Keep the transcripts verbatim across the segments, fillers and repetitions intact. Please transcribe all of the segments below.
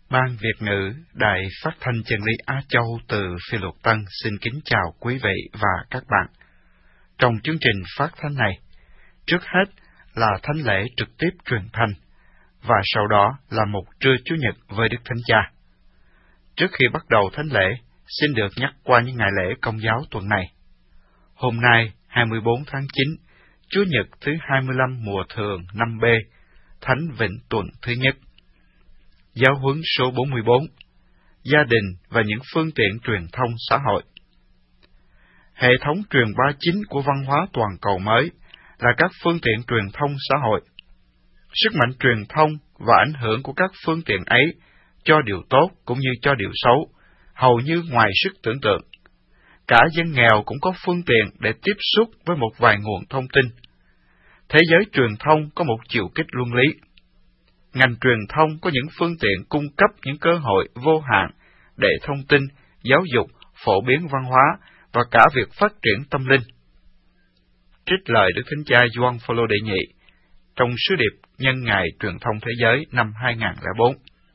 Ban Việt ngữ Đài Phát thanh Chân lý Á Châu từ Phi Luật Tân xin kính chào quý vị và các bạn. Trong chương trình phát thanh này, trước hết là thánh lễ trực tiếp truyền thanh, và sau đó là một trưa Chủ nhật với Đức Thánh Cha. Trước khi bắt đầu thánh lễ, xin được nhắc qua những ngày lễ Công giáo tuần này. Hôm nay, hai mươi bốn tháng chín, Chủ nhật thứ hai mươi lăm mùa thường năm B, Thánh Vịnh tuần thứ nhất. Giáo huấn số bốn mươi bốn, gia đình và những phương tiện truyền thông xã hội. Hệ thống truyền bá chính của văn hóa toàn cầu mới là các phương tiện truyền thông xã hội. Sức mạnh truyền thông và ảnh hưởng của các phương tiện ấy cho điều tốt cũng như cho điều xấu, hầu như ngoài sức tưởng tượng. Cả dân nghèo cũng có phương tiện để tiếp xúc với một vài nguồn thông tin. Thế giới truyền thông có một chiều kích luân lý. Ngành truyền thông có những phương tiện cung cấp những cơ hội vô hạn để thông tin, giáo dục, phổ biến văn hóa và cả việc phát triển tâm linh. Trích lời Đức Thánh Cha Gioan Phaolô đệ nhị trong sứ điệp nhân ngày truyền thông thế giới năm hai nghìn lẻ bốn.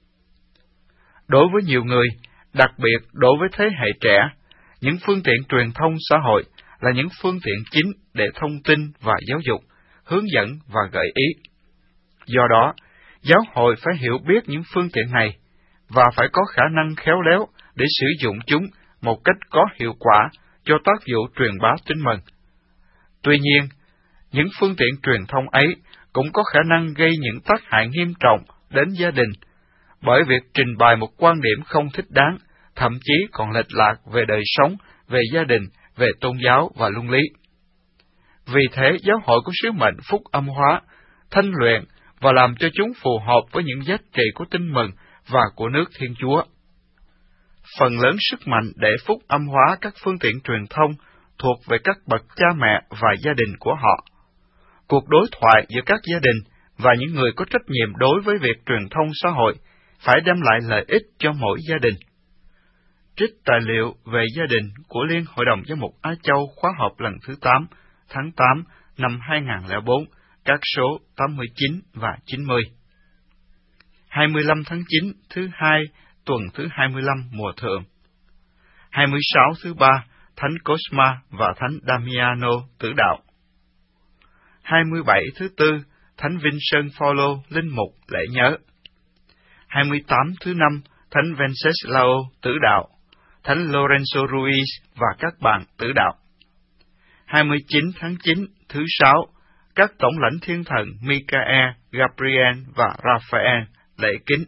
Đối với nhiều người, đặc biệt đối với thế hệ trẻ, những phương tiện truyền thông xã hội là những phương tiện chính để thông tin và giáo dục, hướng dẫn và gợi ý. Do đó, giáo hội phải hiểu biết những phương tiện này và phải có khả năng khéo léo để sử dụng chúng một cách có hiệu quả cho tác vụ truyền bá tin mừng. Tuy nhiên, những phương tiện truyền thông ấy cũng có khả năng gây những tác hại nghiêm trọng đến gia đình bởi việc trình bày một quan điểm không thích đáng, thậm chí còn lệch lạc về đời sống, về gia đình, về tôn giáo và luân lý. Vì thế, giáo hội có sứ mệnh phúc âm hóa, thanh luyện và làm cho chúng phù hợp với những giá trị của tin mừng và của nước Thiên Chúa. Phần lớn sức mạnh để phúc âm hóa các phương tiện truyền thông thuộc về các bậc cha mẹ và gia đình của họ. Cuộc đối thoại giữa các gia đình và những người có trách nhiệm đối với việc truyền thông xã hội phải đem lại lợi ích cho mỗi gia đình. Trích tài liệu về gia đình của Liên Hội đồng Giám mục Á Châu khóa họp lần thứ tám, tháng tám năm hai nghìn lẻ bốn, các số tám mươi chín và chín mươi. hai mươi lăm tháng chín, thứ hai, tuần thứ hai mươi lăm mùa thường. hai mươi sáu thứ ba, Thánh Cosma và Thánh Damiano tử đạo. hai mươi bảy thứ tư, Thánh Vincent Paulo linh mục lễ nhớ. hai mươi tám thứ năm, Thánh Wenceslao tử đạo, Thánh Lorenzo Ruiz và các bạn tử đạo. hai mươi chín tháng chín, thứ sáu, các tổng lãnh thiên thần Michael, Gabriel và Raphael lễ kính.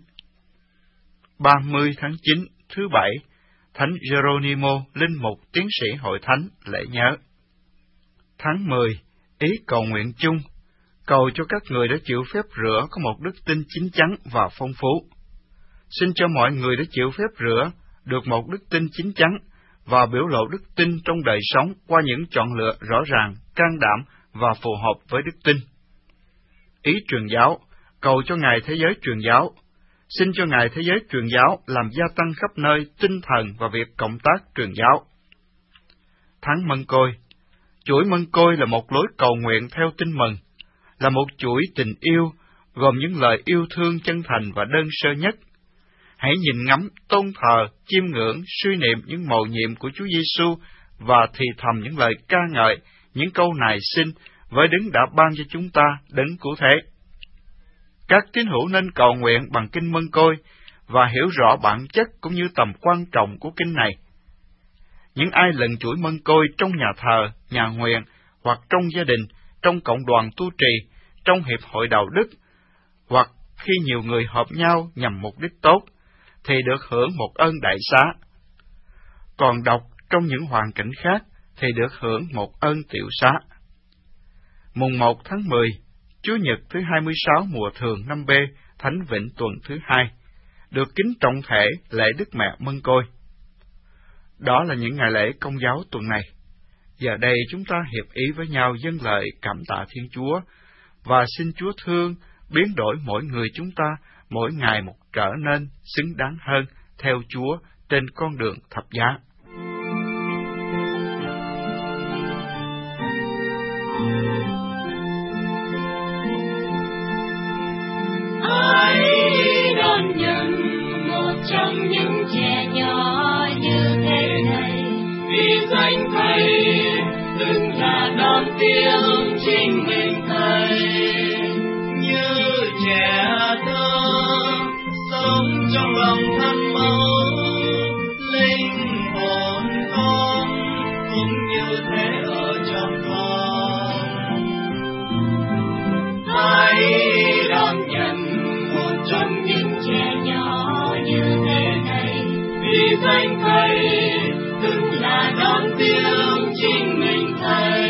ba mươi tháng chín, thứ bảy, Thánh Geronimo linh mục tiến sĩ hội thánh lễ nhớ. Tháng mười, ý cầu nguyện chung, cầu cho các người đã chịu phép rửa có một đức tin chín chắn và phong phú. Xin cho mọi người đã chịu phép rửa được một đức tin chín chắn và biểu lộ đức tin trong đời sống qua những chọn lựa rõ ràng, can đảm và phù hợp với đức tin. Ý truyền giáo, cầu cho Ngài Thế giới truyền giáo. Xin cho Ngài Thế giới truyền giáo làm gia tăng khắp nơi tinh thần và việc cộng tác truyền giáo. Tháng Mân Côi, chuỗi Mân Côi là một lối cầu nguyện theo tin mừng, là một chuỗi tình yêu gồm những lời yêu thương chân thành và đơn sơ nhất. Hãy nhìn ngắm, tôn thờ, chiêm ngưỡng, suy niệm những mầu nhiệm của Chúa Giêsu và thì thầm những lời ca ngợi, những câu nài xin với Đấng đã ban cho chúng ta Đấng cứu thế. Các tín hữu nên cầu nguyện bằng kinh Mân Côi và hiểu rõ bản chất cũng như tầm quan trọng của kinh này. Những ai lần chuỗi Mân Côi trong nhà thờ, nhà nguyện hoặc trong gia đình, trong cộng đoàn tu trì, trong hiệp hội đạo đức, hoặc khi nhiều người hợp nhau nhằm mục đích tốt, thì được hưởng một ơn đại xá. Còn đọc trong những hoàn cảnh khác, thì được hưởng một ơn tiểu xá. Mùng một tháng mười, Chủ nhật thứ hai mươi sáu mùa thường năm B, Thánh Vịnh tuần thứ hai, được kính trọng thể lễ Đức Mẹ Mân Côi. Đó là những ngày lễ Công giáo tuần này. Giờ đây chúng ta hiệp ý với nhau dâng lời cảm tạ Thiên Chúa, và xin Chúa thương, biến đổi mỗi người chúng ta mỗi ngày một trở nên xứng đáng hơn theo Chúa trên con đường thập giá. Hãy đón nhận tiếng chính mình Thầy, như trẻ thơ sống trong lòng thân mẫu, linh hồn con cũng như thế ở trong con. Hãy đón nhận một trong những trẻ nhỏ như thế này, vì danh Thầy tức là đón tiếng chính mình Thầy.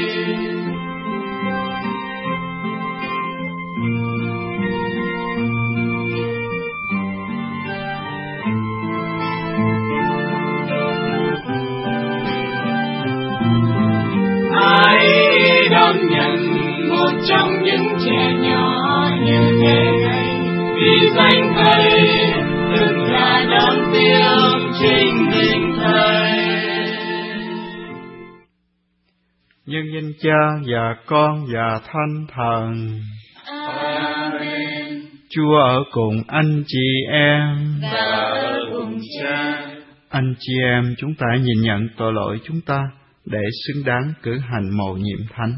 Hãy đón nhận một trong những trẻ nhỏ như thế này, vì danh Thầy tức là đón tiếng chính mình Thầy. Nhân danh Cha và Con và Thánh Thần. Amen. Chúa ở cùng anh chị em và ở cùng Cha. Anh chị em, chúng ta nhìn nhận tội lỗi chúng ta để xứng đáng cử hành mầu nhiệm thánh.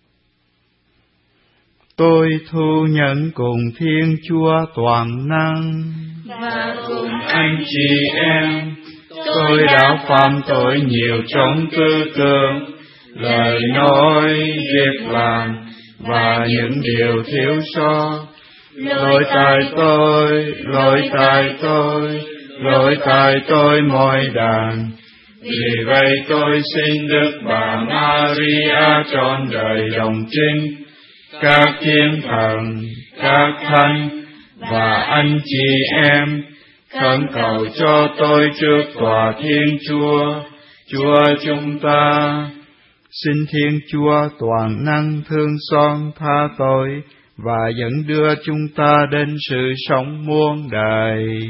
Tôi thu nhận cùng Thiên Chúa toàn năng và cùng anh chị em, tôi đã phạm tội nhiều trong tư tưởng, lời nói, việc làm và những điều thiếu sót. Lỗi tại tôi, lỗi tại tôi, lỗi tại tôi mọi đàn. Vì vậy tôi xin Đức Bà Maria trọn đời đồng trinh, các thiên thần, các thánh và anh chị em khẩn cầu cho tôi trước tòa Thiên Chúa, Chúa chúng ta. Xin Thiên Chúa toàn năng thương xót tha tội và dẫn đưa chúng ta đến sự sống muôn đời.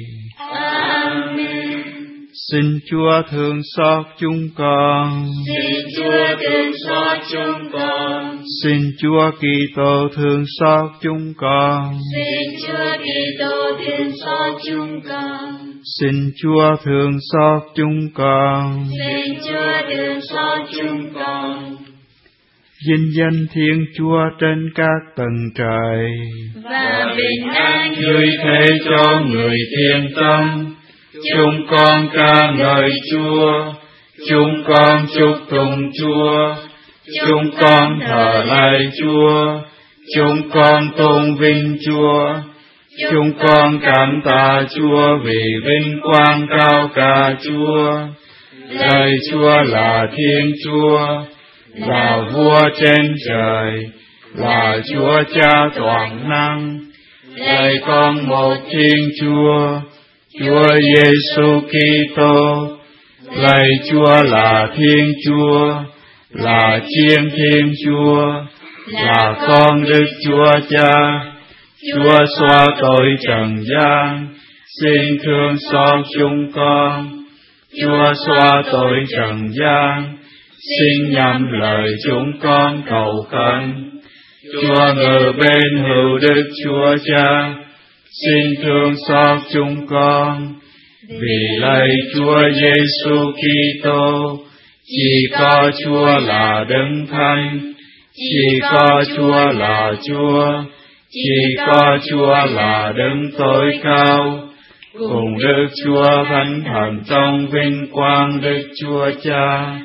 Amen. Xin Chúa thương xót chúng con. Xin Chúa thương xót chúng con. Xin Chúa Kitô thương xót chúng con. Xin Chúa Kitô thương xót chúng con. Xin Chúa thương xót chúng con. Xin Chúa thương xót chúng con. Vinh danh Thiên Chúa trên các tầng trời, và bình an như thế cho người thiện tâm. Chúng con ca ngợi Chúa, chúng con chúc tụng Chúa, chúng con thờ lạy Chúa, chúng con tôn vinh Chúa, chúng con cảm tạ Chúa vì vinh quang cao cả Chúa. Lạy Chúa là Thiên Chúa, là Vua trên trời, là Chúa Cha toàn năng. Lạy con một Thiên Chúa, Chúa Giêsu Kitô. Lạy Chúa là Thiên Chúa, là Chiên Thiên Chúa, là con Đức Chúa Cha. Chúa xóa tội trần gian, xin thương xót chúng con. Chúa xóa tội trần gian, xin nhắm lời chúng con cầu khẩn. Chúa ngự bên hữu Đức Chúa Cha, xin thương xót chúng con. Vì lạy Chúa Giêsu Kitô, chỉ có Chúa là Đấng Thánh, chỉ có Chúa là Chúa, chỉ có Chúa là Đấng tối cao, cùng Đức Chúa Thánh Thần trong vinh quang Đức Chúa Cha.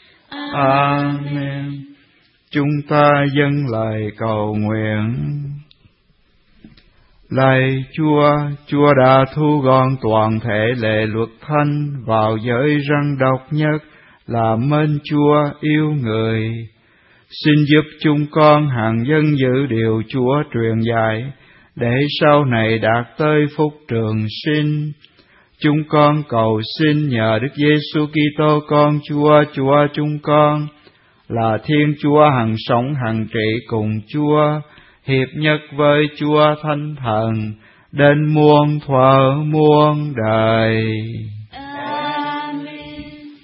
Amen. Chúng ta dâng lời cầu nguyện. Lạy Chúa, Chúa đã thu gọn toàn thể lệ luật thánh vào giới răn độc nhất là mến Chúa yêu người. Xin giúp chúng con hàng dân giữ điều Chúa truyền dạy, để sau này đạt tới phúc trường sinh. Chúng con cầu xin nhờ Đức Giêsu Kitô con Chúa, Chúa chúng con, là Thiên Chúa hằng sống hằng trị cùng Chúa, hiệp nhất với Chúa Thánh Thần, đến muôn thuở muôn đời. Amen.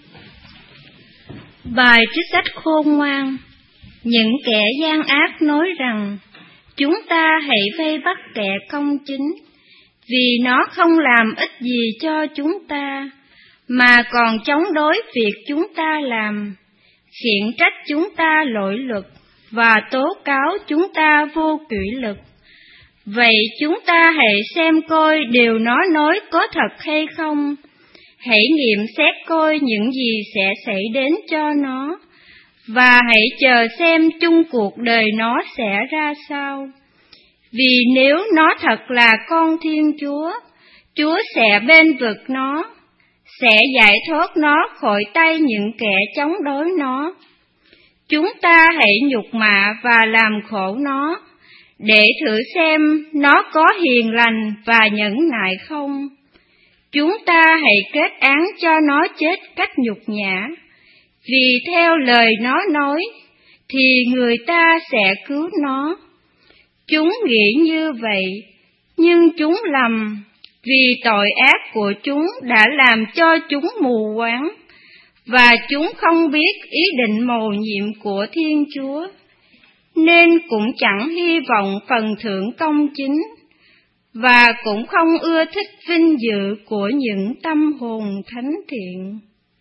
Bài trích sách khôn ngoan. Những kẻ gian ác nói rằng, chúng ta hãy vây bắt kẻ công chính, vì nó không làm ích gì cho chúng ta, mà còn chống đối việc chúng ta làm. khiển trách chúng ta lỗi lực và tố cáo chúng ta vô kỷ lực. Vậy chúng ta hãy xem coi điều nó nói có thật hay không. Hãy nghiệm xét coi những gì sẽ xảy đến cho nó, và hãy chờ xem chung cuộc đời nó sẽ ra sao. Vì nếu nó thật là con Thiên Chúa, Chúa sẽ bên vực nó, sẽ giải thoát nó khỏi tay những kẻ chống đối nó. Chúng ta hãy nhục mạ và làm khổ nó, để thử xem nó có hiền lành và nhẫn nại không. Chúng ta hãy kết án cho nó chết cách nhục nhã, vì theo lời nó nói, thì người ta sẽ cứu nó. Chúng nghĩ như vậy, nhưng chúng lầm, vì tội ác của chúng đã làm cho chúng mù quáng, và chúng không biết ý định mầu nhiệm của Thiên Chúa, nên cũng chẳng hy vọng phần thưởng công chính, và cũng không ưa thích vinh dự của những tâm hồn thánh thiện.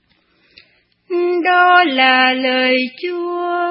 Đó là lời Chúa.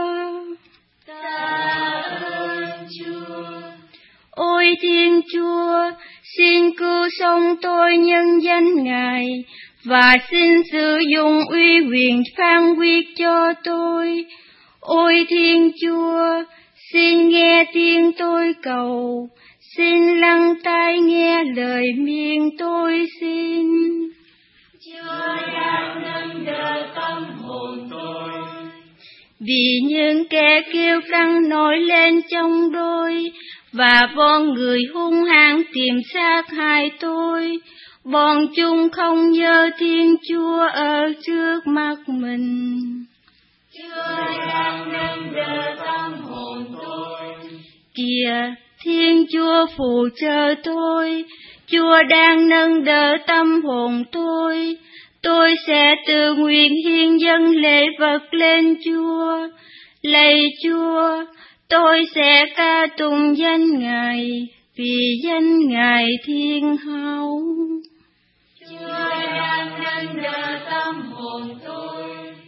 Tạ ơn Chúa. Ôi Thiên Chúa, xin cứu sống tôi nhân danh Ngài, và xin sử dụng uy quyền phán quyết cho tôi. Ôi Thiên Chúa, xin nghe tiếng tôi cầu, xin lắng tai nghe lời miệng tôi xin. Chúa đang nâng đỡ tâm hồn tôi. Vì những kẻ kêu căng nổi lên trong đôi, và bọn người hung hãn tìm sát hại tôi, bọn chúng không nhớ Thiên Chúa ở trước mắt mình. Chúa đang nâng đỡ tâm hồn tôi. Kìa, Thiên Chúa phù trợ tôi, Chúa đang nâng đỡ tâm hồn tôi. Tôi sẽ tự nguyện hiến dâng lễ vật lên Chúa. Lạy Chúa, tôi sẽ ca tụng danh Ngài, vì danh Ngài thiên hậu. Chúa đang nâng đỡ tâm hồn tôi.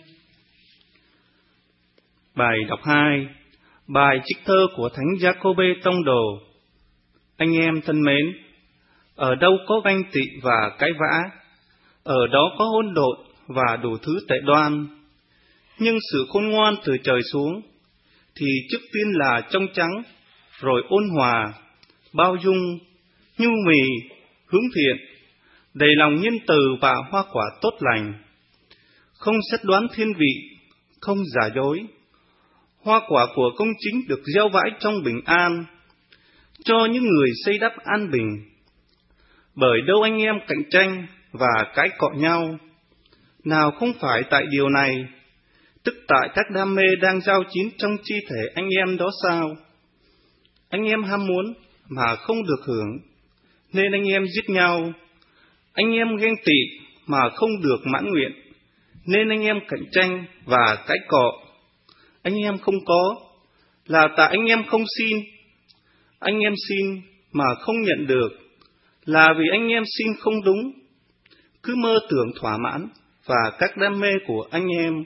Bài đọc hai. Bài trích thơ của Thánh Giacôbê Tông Đồ. Anh em thân mến, ở đâu có ganh tị và cãi vã, ở đó có hỗn độn và đủ thứ tệ đoan. Nhưng sự khôn ngoan từ trời xuống thì trước tiên là trong trắng, rồi ôn hòa, bao dung, nhu mì, hướng thiện, đầy lòng nhân từ và hoa quả tốt lành, không xét đoán thiên vị, không giả dối. Hoa quả của công chính được gieo vãi trong bình an, cho những người xây đắp an bình. Bởi đâu anh em cạnh tranh và cãi cọ nhau, nào không phải tại điều này, tức tại các đam mê đang giao chín trong chi thể anh em đó sao? Anh em ham muốn mà không được hưởng, nên anh em giết nhau. Anh em ghen tị mà không được mãn nguyện, nên anh em cạnh tranh và cãi cọ. Anh em không có, là tại anh em không xin. Anh em xin mà không nhận được, là vì anh em xin không đúng. Cứ mơ tưởng thỏa mãn và các đam mê của anh em.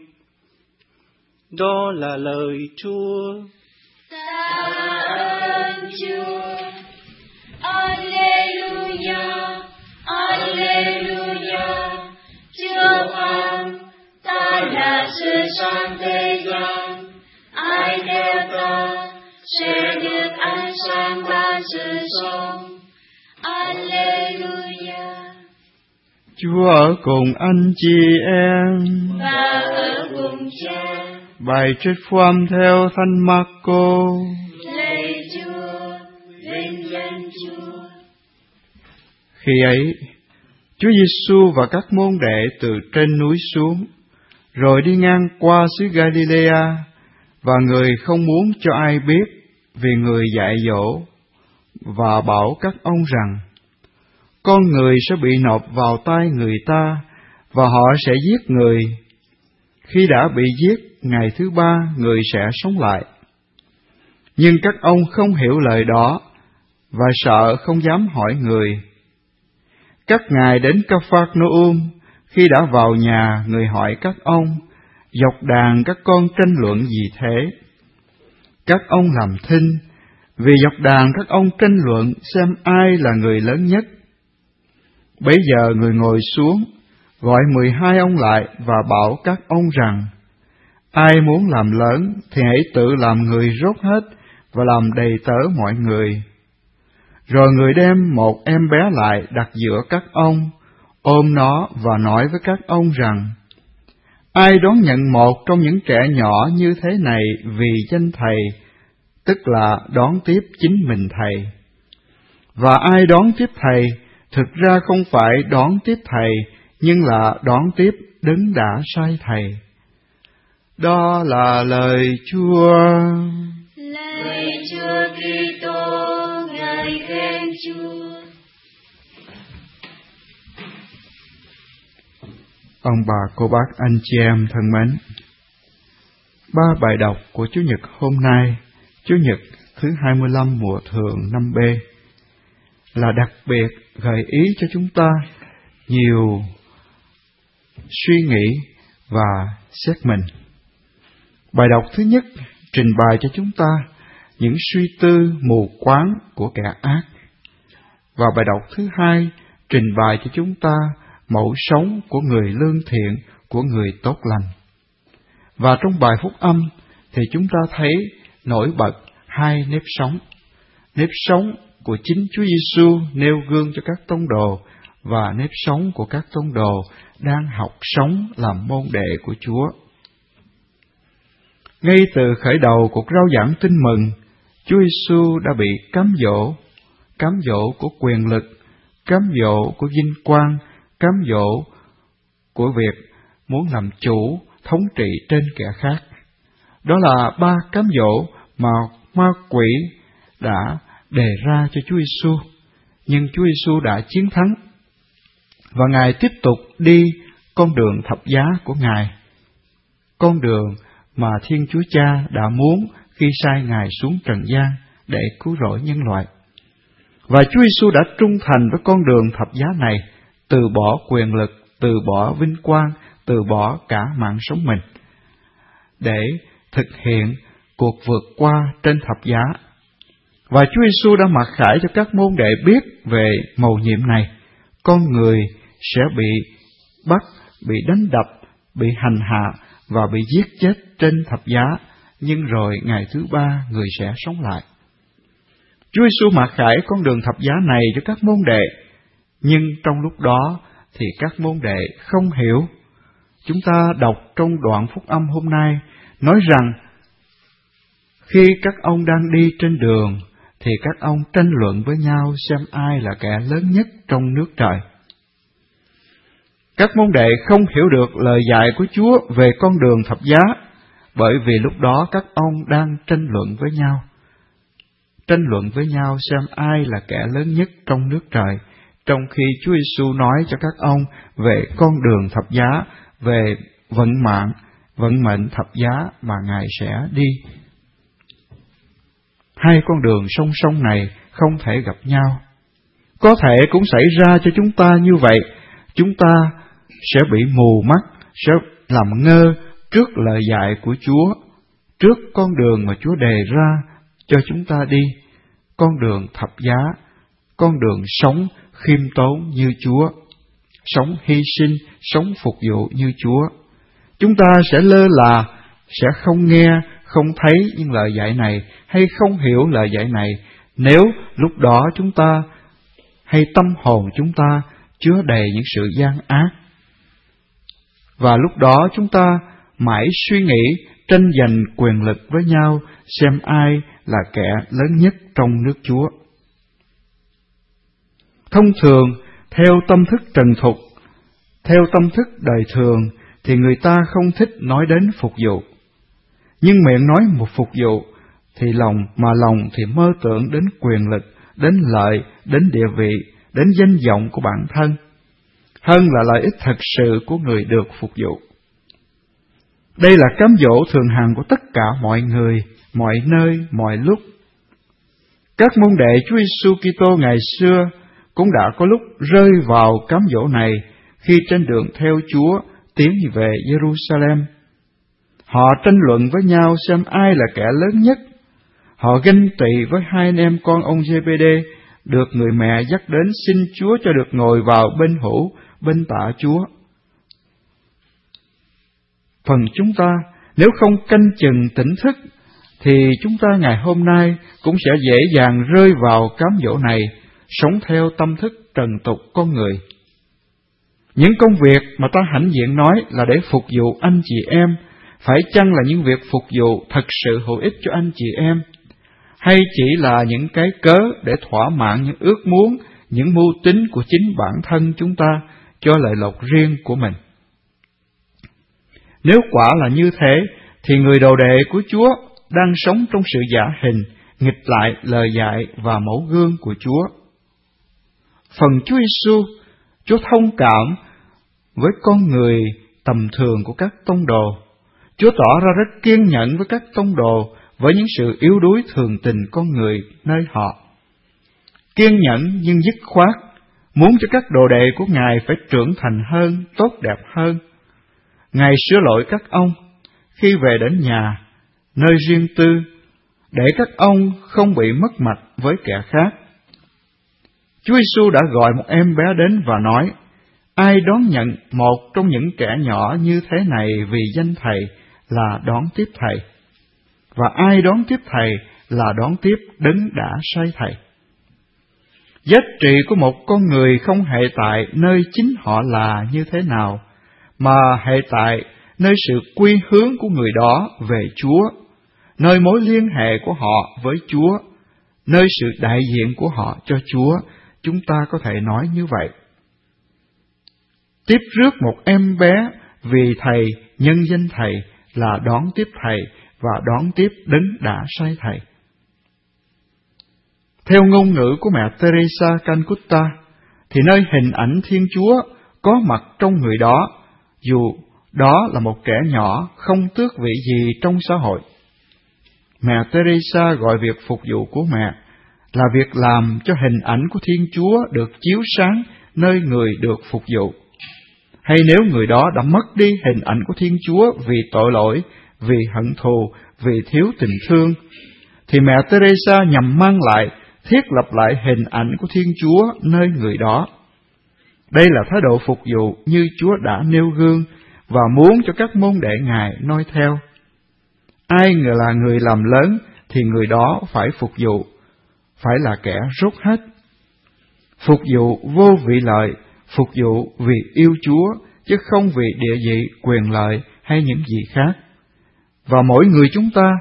Đó là lời Chúa. Tạ ơn Chúa. Alleluia, Alleluia. Chúa phán, ta là sự sáng thế gian. Ai theo ta sẽ được ánh sáng ban sự sống. Alleluia. Chúa ở cùng anh chị em. Và ở cùng Cha. Bài trích phúc âm theo Thánh Marco. Lạy Chúa, vinh danh Chúa. Khi ấy, Chúa Giêsu và các môn đệ từ trên núi xuống, rồi đi ngang qua xứ Galilea, và người không muốn cho ai biết vì người dạy dỗ, và bảo các ông rằng, con người sẽ bị nộp vào tay người ta, và họ sẽ giết người. Khi đã bị giết, ngày thứ ba người sẽ sống lại. Nhưng các ông không hiểu lời đó, và sợ không dám hỏi người. Các ngài đến Ca-phác-nô-um, khi đã vào nhà, người hỏi các ông, Dọc đàn các con tranh luận gì thế? Các ông làm thinh, vì dọc đàn các ông tranh luận xem ai là người lớn nhất. Bấy giờ người ngồi xuống, gọi mười hai ông lại và bảo các ông rằng, ai muốn làm lớn thì hãy tự làm người rốt hết và làm đầy tớ mọi người. Rồi người đem một em bé lại đặt giữa các ông, ôm nó và nói với các ông rằng, ai đón nhận một trong những trẻ nhỏ như thế này vì danh Thầy, tức là đón tiếp chính mình Thầy. Và ai đón tiếp Thầy, thực ra không phải đón tiếp Thầy, nhưng là đón tiếp Đấng đã sai Thầy. Đó là lời Chúa. Lạy Chúa Kitô, ngợi khen Chúa. Ông bà, cô bác, anh chị em thân mến, ba bài đọc của Chủ nhật hôm nay, Chủ nhật thứ hai mươi lăm mùa thường năm B, là đặc biệt gợi ý cho chúng ta nhiều suy nghĩ và xét mình. Bài đọc thứ nhất trình bày cho chúng ta những suy tư mù quáng của kẻ ác, và bài đọc thứ hai trình bày cho chúng ta mẫu sống của người lương thiện, của người tốt lành. Và trong bài phúc âm thì chúng ta thấy nổi bật hai nếp sống. Nếp sống của chính Chúa Giêsu nêu gương cho các tông đồ, và nếp sống của các tông đồ đang học sống làm môn đệ của Chúa. Ngay từ khởi đầu cuộc rao giảng tin mừng, Chúa Giêsu đã bị cám dỗ, cám dỗ của quyền lực, cám dỗ của vinh quang, cám dỗ của việc muốn làm chủ, thống trị trên kẻ khác. Đó là ba cám dỗ mà ma quỷ đã đề ra cho Chúa Giêsu, nhưng Chúa Giêsu đã chiến thắng, và Ngài tiếp tục đi con đường thập giá của Ngài, con đường mà Thiên Chúa Cha đã muốn khi sai Ngài xuống trần gian để cứu rỗi nhân loại. Và Chúa Giêsu đã trung thành với con đường thập giá này, từ bỏ quyền lực, từ bỏ vinh quang, từ bỏ cả mạng sống mình, để thực hiện cuộc vượt qua trên thập giá. Và Chúa Giêsu đã mặc khải cho các môn đệ biết về mầu nhiệm này. Con người sẽ bị bắt, bị đánh đập, bị hành hạ và bị giết chết trên thập giá, nhưng rồi ngày thứ ba người sẽ sống lại. Chúa Giêsu mặc khải con đường thập giá này cho các môn đệ, nhưng trong lúc đó thì các môn đệ không hiểu. Chúng ta đọc trong đoạn phúc âm hôm nay nói rằng khi các ông đang đi trên đường thì các ông tranh luận với nhau xem ai là kẻ lớn nhất trong nước trời. Các môn đệ không hiểu được lời dạy của Chúa về con đường thập giá, bởi vì lúc đó các ông đang tranh luận với nhau. Tranh luận với nhau xem ai là kẻ lớn nhất trong nước trời, trong khi Chúa Giêsu nói cho các ông về con đường thập giá, về vận mạng, vận mệnh thập giá mà Ngài sẽ đi. Hai con đường song song này không thể gặp nhau. Có thể cũng xảy ra cho chúng ta như vậy. Chúng ta sẽ bị mù mắt, sẽ làm ngơ trước lời dạy của Chúa, trước con đường mà Chúa đề ra cho chúng ta đi, con đường thập giá, con đường sống khiêm tốn như Chúa, sống hy sinh, sống phục vụ như Chúa. Chúng ta sẽ lơ là, sẽ không nghe, không thấy những lời dạy này, hay không hiểu lời dạy này, nếu lúc đó chúng ta hay tâm hồn chúng ta chứa đầy những sự gian ác. Và lúc đó chúng ta mãi suy nghĩ, tranh giành quyền lực với nhau, xem ai là kẻ lớn nhất trong nước Chúa. Thông thường, theo tâm thức trần thục, theo tâm thức đời thường, thì người ta không thích nói đến phục vụ. Nhưng miệng nói một phục vụ, thì lòng mà lòng thì mơ tưởng đến quyền lực, đến lợi, đến địa vị, đến danh vọng của bản thân, hơn là lợi ích thật sự của người được phục vụ. Đây là cám dỗ thường hằng của tất cả mọi người, mọi nơi, mọi lúc. Các môn đệ Chúa Giêsu Kitô ngày xưa cũng đã có lúc rơi vào cám dỗ này khi trên đường theo Chúa tiến về Jerusalem. Họ tranh luận với nhau xem ai là kẻ lớn nhất. Họ ganh tị với hai anh em con ông Giê-bê-đê, được người mẹ dắt đến xin Chúa cho được ngồi vào bên hữu, bên tạ Chúa. Phần chúng ta, nếu không canh chừng tỉnh thức, thì chúng ta ngày hôm nay cũng sẽ dễ dàng rơi vào cám dỗ này, sống theo tâm thức trần tục con người. Những công việc mà ta hãnh diện nói là để phục vụ anh chị em, phải chăng là những việc phục vụ thật sự hữu ích cho anh chị em, hay chỉ là những cái cớ để thỏa mãn những ước muốn, những mưu tính của chính bản thân chúng ta cho lợi lộc riêng của mình? Nếu quả là như thế, thì người đồ đệ của Chúa đang sống trong sự giả hình, nghịch lại lời dạy và mẫu gương của Chúa. Phần Chúa Giêsu, Chúa thông cảm với con người tầm thường của các tông đồ. Chúa tỏ ra rất kiên nhẫn với các tông đồ với những sự yếu đuối thường tình con người nơi họ. Kiên nhẫn nhưng dứt khoát, muốn cho các đồ đệ của Ngài phải trưởng thành hơn, tốt đẹp hơn. Ngài sửa lỗi các ông khi về đến nhà, nơi riêng tư, để các ông không bị mất mặt với kẻ khác. Chúa Giêsu đã gọi một em bé đến và nói: ai đón nhận một trong những kẻ nhỏ như thế này vì danh Thầy là đón tiếp Thầy, và ai đón tiếp Thầy là đón tiếp Đấng đã sai Thầy. Giá trị của một con người không hệ tại nơi chính họ là như thế nào, mà hệ tại nơi sự quy hướng của người đó về Chúa, nơi mối liên hệ của họ với Chúa, nơi sự đại diện của họ cho Chúa. Chúng ta có thể nói như vậy. Tiếp rước một em bé vì Thầy, nhân danh Thầy là đón tiếp Thầy và đón tiếp Đấng đã sai Thầy. Theo ngôn ngữ của mẹ Teresa Calcutta, thì nơi hình ảnh Thiên Chúa có mặt trong người đó, dù đó là một kẻ nhỏ không tước vị gì trong xã hội. Mẹ Teresa gọi việc phục vụ của mẹ là việc làm cho hình ảnh của Thiên Chúa được chiếu sáng nơi người được phục vụ. Hay nếu người đó đã mất đi hình ảnh của Thiên Chúa vì tội lỗi, vì hận thù, vì thiếu tình thương, thì mẹ Teresa nhằm mang lại, thiết lập lại hình ảnh của Thiên Chúa nơi người đó. Đây là thái độ phục vụ như Chúa đã nêu gương và muốn cho các môn đệ Ngài noi theo. Ai người là người làm lớn thì người đó phải phục vụ, phải là kẻ rốt hết. Phục vụ vô vị lợi, phục vụ vì yêu Chúa, chứ không vì địa vị, quyền lợi hay những gì khác. Và mỗi người chúng ta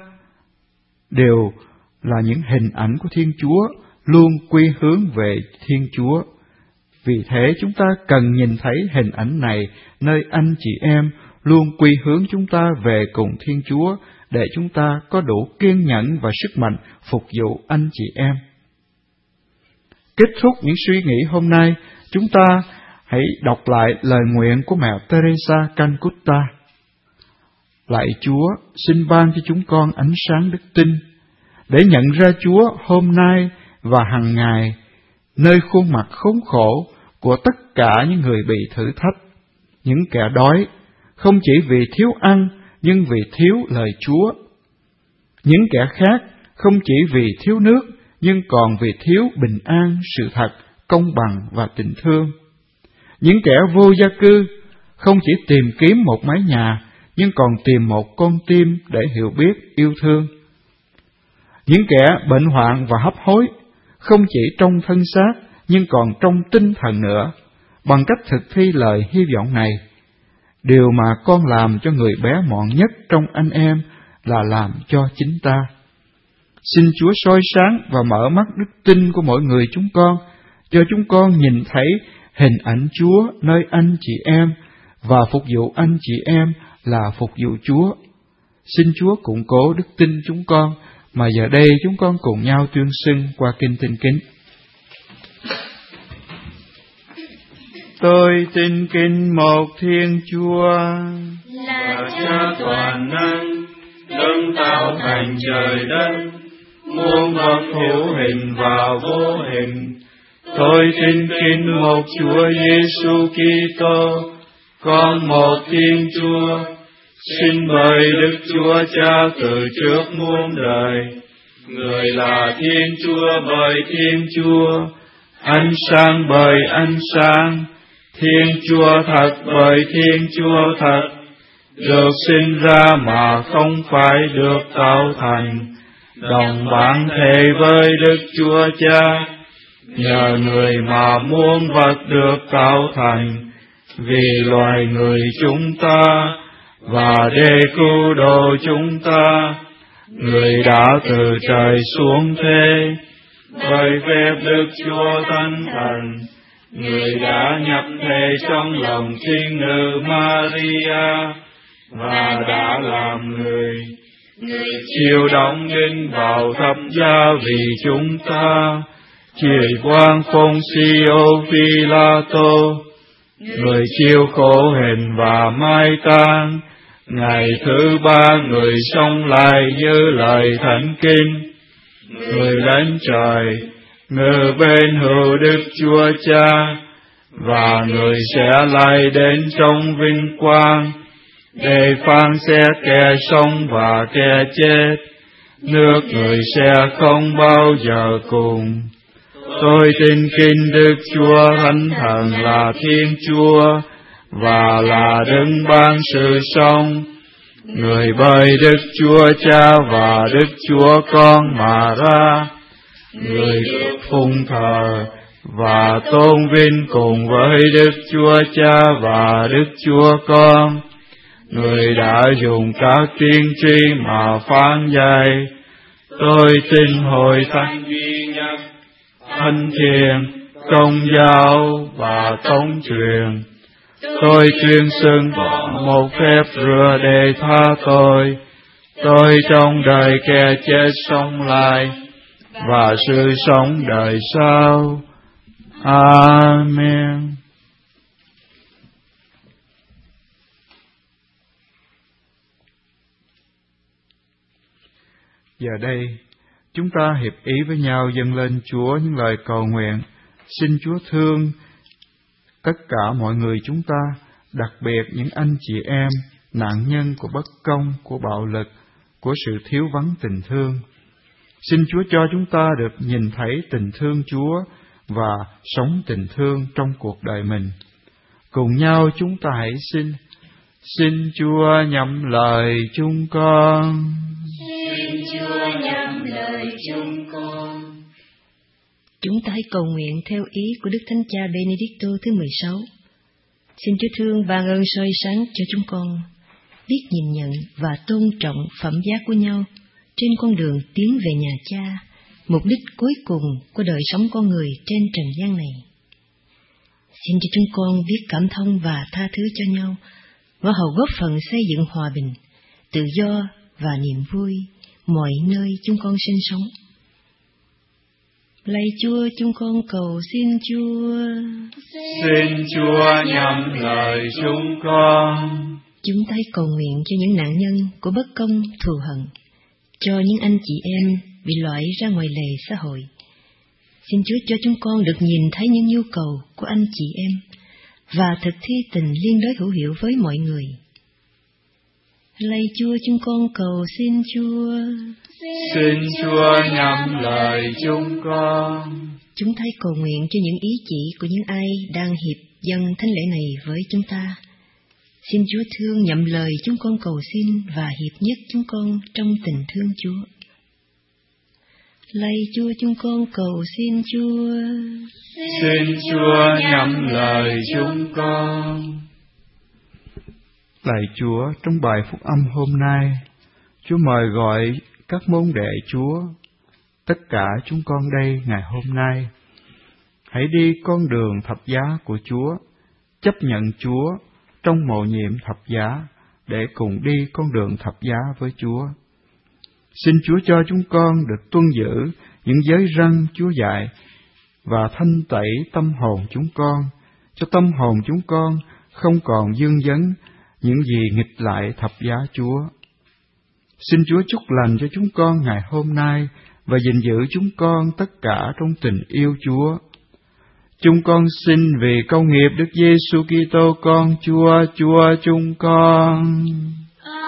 đều là những hình ảnh của Thiên Chúa, luôn quy hướng về Thiên Chúa. Vì thế chúng ta cần nhìn thấy hình ảnh này nơi anh chị em, luôn quy hướng chúng ta về cùng Thiên Chúa, để chúng ta có đủ kiên nhẫn và sức mạnh phục vụ anh chị em. Kết thúc những suy nghĩ hôm nay, chúng ta hãy đọc lại lời nguyện của mẹ Teresa Calcutta. Lạy Chúa, xin ban cho chúng con ánh sáng đức tin, để nhận ra Chúa hôm nay và hằng ngày, nơi khuôn mặt khốn khổ của tất cả những người bị thử thách, những kẻ đói, không chỉ vì thiếu ăn, nhưng vì thiếu lời Chúa. Những kẻ khác không chỉ vì thiếu nước, nhưng còn vì thiếu bình an, sự thật, công bằng và tình thương. Những kẻ vô gia cư không chỉ tìm kiếm một mái nhà, nhưng còn tìm một con tim để hiểu biết, yêu thương. Những kẻ bệnh hoạn và hấp hối không chỉ trong thân xác, nhưng còn trong tinh thần nữa. Bằng cách thực thi lời hy vọng này, điều mà con làm cho người bé mọn nhất trong anh em là làm cho chính ta. Xin Chúa soi sáng và mở mắt đức tin của mỗi người chúng con, cho chúng con nhìn thấy hình ảnh Chúa nơi anh chị em, và phục vụ anh chị em là phục vụ Chúa. Xin Chúa củng cố đức tin chúng con, mà giờ đây chúng con cùng nhau tuyên xưng qua kinh Tin Kính. Tôi tin kính một Thiên Chúa, là Cha toàn năng, đấng tạo thành trời đất, muôn vật hữu hình và vô hình. Tôi tin kính một Chúa Giêsu Kitô, con một Thiên Chúa, Xin bày Đức Chúa Cha từ trước muôn đời, Người là Thiên Chúa bởi Thiên Chúa, ánh sáng bởi ánh sáng, Thiên Chúa thật bởi Thiên Chúa thật, được sinh ra mà không phải được tạo thành, đồng bản thể với Đức Chúa Cha. Nhờ Người mà muôn vật được tạo thành, vì loài người chúng ta, và để cứu độ chúng ta, Người đã từ trời xuống thế. Bởi phép Đức Chúa Thánh Thần, Người đã nhập thể trong lòng Thiên Nữ Maria, và đã làm người. Người chịu đóng đinh vào thập giá vì chúng ta, chịu quan Phôn-si-ô Phi-la-tô. Người chịu khổ hình và mai táng, ngày thứ ba Người sống lại như lời Thánh Kinh. Người lên trời, ngự bên hữu Đức Chúa Cha, và Người sẽ lại đến trong vinh quang, để phán xét kẻ sống và kẻ chết. Nước Người sẽ không bao giờ cùng. Tôi tin kính Đức Chúa Thánh Thần là Thiên Chúa, và là đấng ban sự sống. Người bởi Đức Chúa Cha và Đức Chúa Con mà ra. Người được phụng thờ và tôn vinh cùng với Đức Chúa Cha và Đức Chúa Con. Người đã dùng các tiên tri mà phán dạy. Tôi tin hội thánh duy nhất, thánh thiện, công giáo và tống truyền. Tôi tuyên xưng một phép rửa để tha tội. Tôi trong đời kẻ chết sống lại, và sự sống đời sau. Amen. Giờ đây, chúng ta hiệp ý với nhau dâng lên Chúa những lời cầu nguyện. Xin Chúa thương tất cả mọi người chúng ta, đặc biệt những anh chị em, nạn nhân của bất công, của bạo lực, của sự thiếu vắng tình thương. Xin Chúa cho chúng ta được nhìn thấy tình thương Chúa và sống tình thương trong cuộc đời mình. Cùng nhau chúng ta hãy xin, xin Chúa nhậm lời chúng con. Xin Chúa nhậm lời chúng con. Chúng ta hãy cầu nguyện theo ý của Đức Thánh Cha Benedicto thứ mười sáu. Xin Chúa thương ban ơn soi sáng cho chúng con, biết nhìn nhận và tôn trọng phẩm giá của nhau trên con đường tiến về nhà Cha, mục đích cuối cùng của đời sống con người trên trần gian này. Xin cho chúng con biết cảm thông và tha thứ cho nhau, và hầu góp phần xây dựng hòa bình, tự do và niềm vui mọi nơi chúng con sinh sống. Lạy Chúa, chúng con cầu xin Chúa. Xin Chúa nhậm lời chúng con. Chúng ta cầu nguyện cho những nạn nhân của bất công, thù hận, cho những anh chị em bị loại ra ngoài lề xã hội. Xin Chúa cho chúng con được nhìn thấy những nhu cầu của anh chị em và thực thi tình liên đới hữu hiệu với mọi người. Lạy Chúa, chúng con cầu xin Chúa. Xin Chúa nhậm lời chúng con. Chúng ta cầu nguyện cho những ý chỉ của những ai đang hiệp dâng thánh lễ này với chúng ta. Xin Chúa thương nhậm lời chúng con cầu xin và hiệp nhất chúng con trong tình thương Chúa. Lạy Chúa, chúng con cầu xin Chúa. Xin Chúa nhậm lời chúng con. Lạy Chúa, trong bài phúc âm hôm nay, Chúa mời gọi các môn đệ Chúa, tất cả chúng con đây ngày hôm nay, hãy đi con đường thập giá của Chúa, chấp nhận Chúa trong mầu nhiệm thập giá để cùng đi con đường thập giá với Chúa. Xin Chúa cho chúng con được tuân giữ những giới răn Chúa dạy và thanh tẩy tâm hồn chúng con, cho tâm hồn chúng con không còn dương vấn những gì nghịch lại thập giá Chúa. Xin Chúa chúc lành cho chúng con ngày hôm nay và gìn giữ chúng con tất cả trong tình yêu Chúa. Chúng con xin vì công nghiệp Đức Giêsu Kitô con Chúa, Chúa chúng con.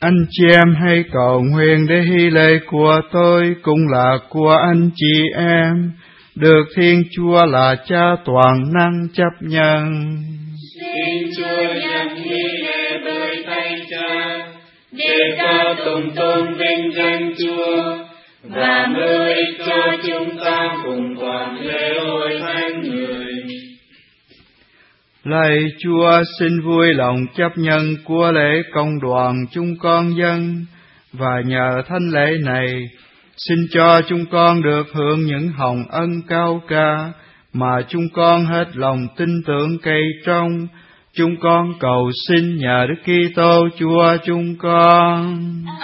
Anh chị em hãy cầu nguyện để hy lễ của tôi cũng là của anh chị em, được Thiên Chúa là Cha toàn năng chấp nhận. Xin Chúa nhận hy lễ bởi tay Cha, để ca tụng tôn vinh danh Chúa, và mưu ích cho chúng ta cùng toàn lễ hội thánh người. Lạy Chúa, xin vui lòng chấp nhận của lễ công đoàn chúng con dân, và nhờ thánh lễ này, xin cho chúng con được hưởng những hồng ân cao ca mà chúng con hết lòng tin tưởng cậy trong. Chúng con cầu xin nhờ Đức Kitô Chúa chúng con.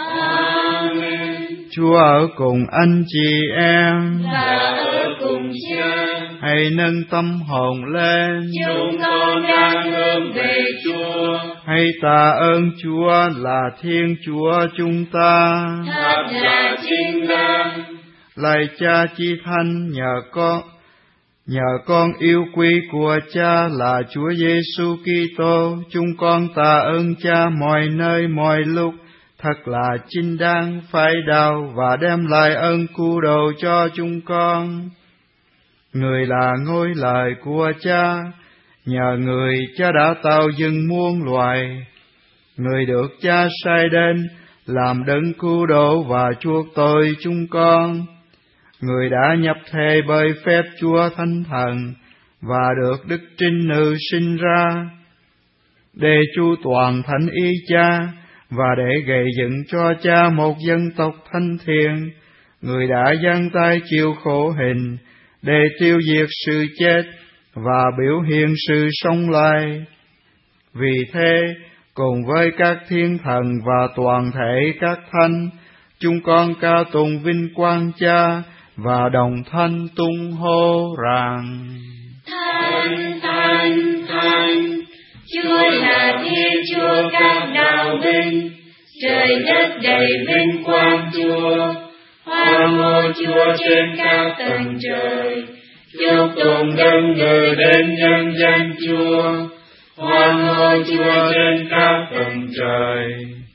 Amen. Chúa ở cùng anh chị em, Và ở cùng Cha. hãy nâng tâm hồn lên. Chúng con đang hướng về Chúa. Hãy tạ ơn Chúa là Thiên Chúa chúng ta. Thật là chính đáng. Lạy Cha chi thánh, nhờ con nhờ con yêu quý của Cha là Chúa Giêsu Kitô, chúng con tạ ơn Cha mọi nơi mọi lúc. Thật là chính đáng phải đau và đem lại ơn cứu độ cho chúng con. Người là ngôi lời của Cha, nhờ người Cha đã tạo dựng muôn loài. Người được Cha sai đến làm đấng cứu độ và chuộc tội chúng con. Người đã nhập thể bởi phép Chúa Thánh Thần và được Đức Trinh Nữ sinh ra, để chu toàn thánh ý Cha và để gây dựng cho Cha một dân tộc thanh thiện. Người đã giang tay chịu khổ hình để tiêu diệt sự chết và biểu hiện sự sống lại. Vì thế, cùng với các thiên thần và toàn thể các thánh, chúng con ca tụng vinh quang Cha và đồng thanh tung hô rằng: Thánh, thánh, thánh, Chúa là Thiên Chúa các đạo binh, trời đất đầy vinh quang Chúa. Hoan hô Chúa trên các tầng trời, chúc tụng đấng ngự đến nhân danh Chúa. Hoan hô Chúa trên các tầng trời.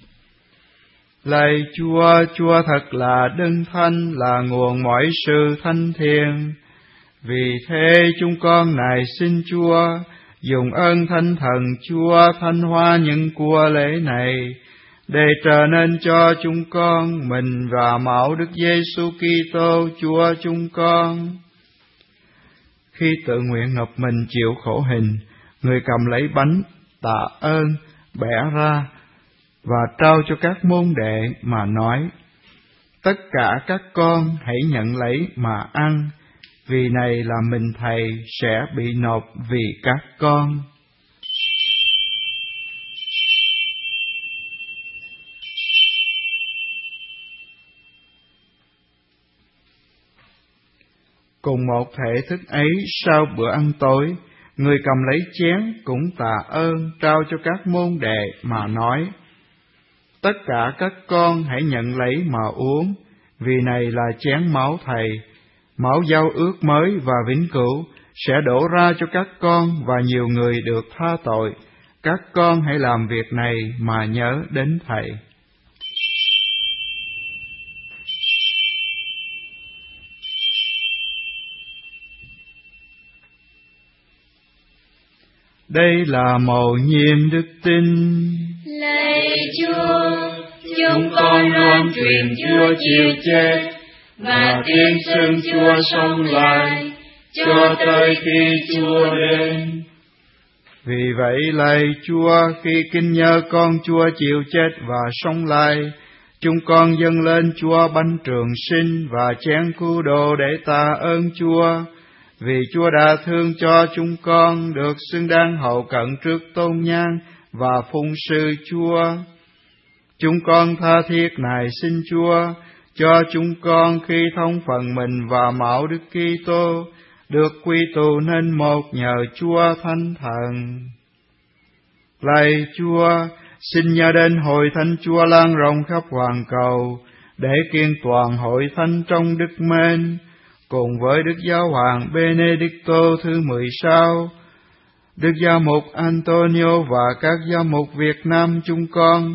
Lạy Chúa, Chúa thật là đấng thánh, là nguồn mọi sự thanh thiện. Vì thế chúng con nài xin Chúa dùng ơn Thánh Thần Chúa thanh hóa những của lễ này, để trở nên cho chúng con mình và mẫu Đức Giêsu Kitô Chúa chúng con. Khi tự nguyện ngập mình chịu khổ hình, người cầm lấy bánh tạ ơn, bẻ ra và trao cho các môn đệ mà nói: Tất cả các con hãy nhận lấy mà ăn, vì này là mình Thầy sẽ bị nộp vì các con. Cùng một thể thức ấy, sau bữa ăn tối, người cầm lấy chén cũng tạ ơn, trao cho các môn đệ mà nói: Tất cả các con hãy nhận lấy mà uống, vì này là chén máu Thầy, máu giao ước mới và vĩnh cửu, sẽ đổ ra cho các con và nhiều người được tha tội. Các con hãy làm việc này mà nhớ đến Thầy. Đây là mầu nhiệm đức tin. Lạy Chúa, chúng con loan truyền Chúa chịu chết và tin xưng Chúa sống lại cho tới khi Chúa đến. Vì vậy, lạy Chúa, khi kinh nhớ con Chúa chịu chết và sống lại, chúng con dâng lên Chúa bánh trường sinh và chén cứu độ để tạ ơn Chúa, vì Chúa đã thương cho chúng con được xứng đáng hậu cận trước tôn nhang và phụng sự Chúa. Chúng con tha thiết nài xin Chúa cho chúng con khi thông phần mình và mạo Đức Kitô được quy tụ nên một nhờ Chúa Thánh Thần. Lạy Chúa, xin nhờ đến hội thánh Chúa lan rộng khắp hoàn cầu, để kiên toàn hội thánh trong đức mến, cùng với Đức Giáo hoàng Benedicto thứ mười sáu, Đức Giáo mục Antonio và các giáo mục Việt Nam chúng con,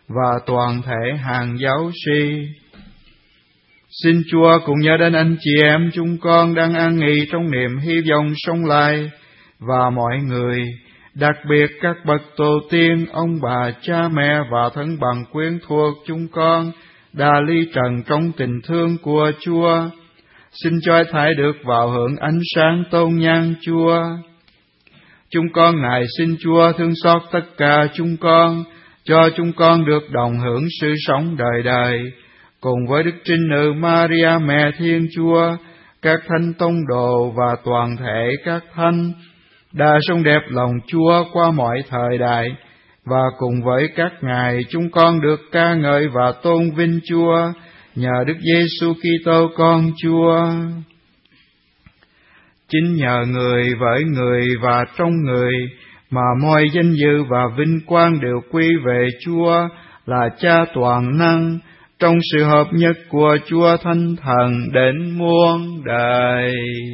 và toàn thể hàng giáo sĩ. Xin Chúa cùng nhớ đến anh chị em chúng con đang an nghỉ trong niềm hy vọng sống lại, và mọi người, đặc biệt các bậc tổ tiên, ông bà, cha mẹ và thân bằng quyến thuộc chúng con đã ly trần trong tình thương của Chúa. Xin cho thải được vào hưởng ánh sáng tôn nhang Chúa. Chúng con nài xin Chúa thương xót tất cả chúng con, cho chúng con được đồng hưởng sự sống đời đời, cùng với Đức Trinh Nữ Maria Mẹ Thiên Chúa, các thánh tông đồ và toàn thể các thánh đã sống đẹp lòng Chúa qua mọi thời đại, và cùng với các ngài chúng con được ca ngợi và tôn vinh Chúa nhờ Đức Giêsu Kitô con Chúa. Chính nhờ người, với người và trong người mà mọi danh dự và vinh quang đều quy về Chúa là Cha toàn năng, trong sự hợp nhất của Chúa Thánh Thần đến muôn đời.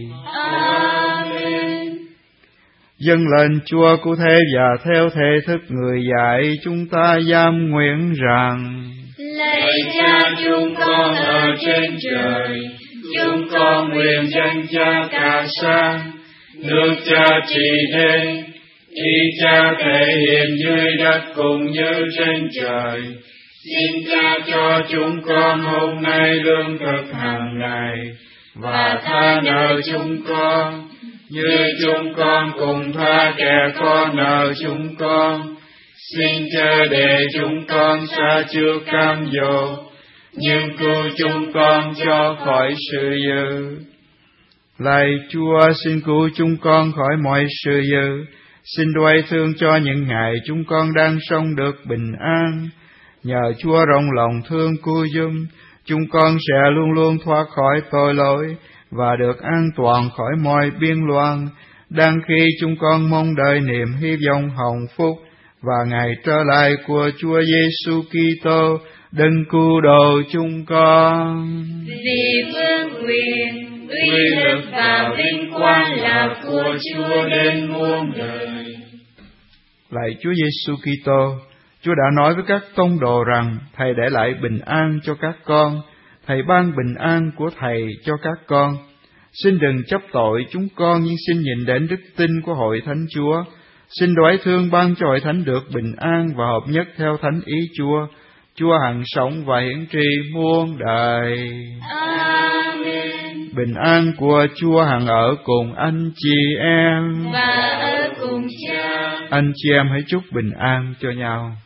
Amen. Dâng lên Chúa cụ thể và theo thể thức người dạy, chúng ta giam nguyện rằng: Lạy Cha chúng con ở trên trời, chúng con nguyện danh Cha cả sang, nước Cha trị đến, ý Cha thể hiện dưới đất cũng như trên trời. Xin Cha cho chúng con hôm nay lương thực hàng ngày, và tha nợ chúng con, như chúng con cùng tha kẻ có nợ chúng con. Xin chớ để chúng con xa trước cam dỗ, nhưng cứu chúng con cho khỏi sự dữ. Lạy Chúa, xin cứu chúng con khỏi mọi sự dữ. Xin đoái thương cho những ngày chúng con đang sống được bình an. Nhờ Chúa rộng lòng thương cứu giúp, chúng con sẽ luôn luôn thoát khỏi tội lỗi và được an toàn khỏi mọi biên loạn, đang khi chúng con mong đợi niềm hy vọng hồng phúc và ngày trở lại của Chúa Giêsu Kitô, đấng cứu độ chúng con. Vì vương quyền, uy lực và vinh quang là của Chúa đến muôn đời. Lạy Chúa Giêsu Kitô, Chúa đã nói với các tông đồ rằng Thầy để lại bình an cho các con, Thầy ban bình an của Thầy cho các con. Xin đừng chấp tội chúng con, nhưng xin nhìn đến đức tin của Hội Thánh Chúa. Xin đoái thương ban cho Hội Thánh được bình an và hợp nhất theo thánh ý Chúa. Chúa hằng sống và hiển trị muôn đời. Amen. Bình an của Chúa hằng ở cùng anh chị em. Và ở cùng Cha. Anh chị em hãy chúc bình an cho nhau.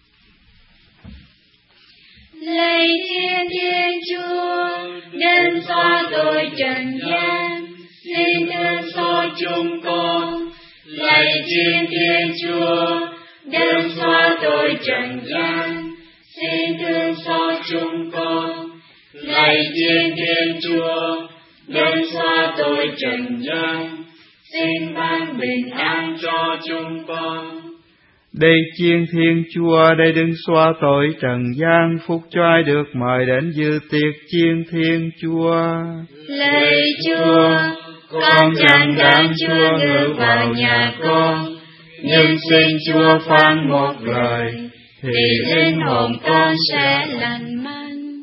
Lạy Thiên Thiên Chúa, đến xóa tội trần gian, xin thương xót chúng con. Lạy Thiên Thiên Chúa, đến xóa tội trần gian, xin thương xót chúng con. Lạy Thiên Thiên Chúa, đến xóa tội trần gian, xin ban bình an cho chúng con. Đây chiên Thiên Chúa, đây đừng xóa tội trần gian, phúc cho ai được mời đến dự tiệc chiên Thiên Chúa. Lạy Chúa, con chẳng đáng Chúa ngự vào nhà con, nhưng xin Chúa phán một lời, thì linh hồn con sẽ lành mạnh.